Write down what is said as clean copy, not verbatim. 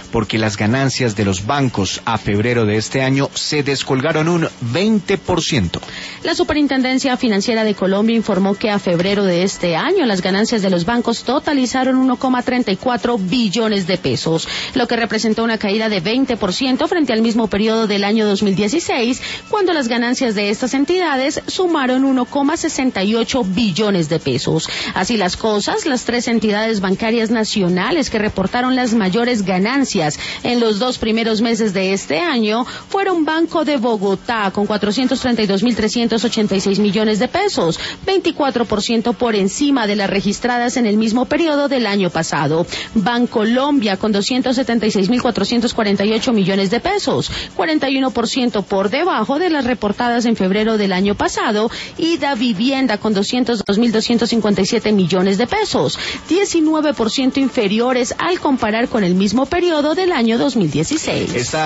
porque las ganancias de los bancos a febrero de este año se descolgaron un 20%. La Superintendencia Financiera de Colombia informó que a febrero de este año las ganancias de los bancos totalizaron 1,34 billones de pesos, lo que representó una caída de 20% frente al mismo periodo del año 2016, cuando las ganancias de estas entidades sumaron 1,68 billones de pesos. Así las cosas, las tres entidades bancarias nacionales que reportaron las mayores ganancias en los 2 primeros meses de este año fueron Banco de Bogotá con 432.386 millones de pesos, 24% por encima de las registradas en el mismo periodo del año pasado. Bancolombia con 276.448 millones de pesos, 41% por debajo de las reportadas en febrero del año pasado, y Davivienda con 202.257 millones de pesos, 19% inferiores al comparar con el mismo periodo del año 2016.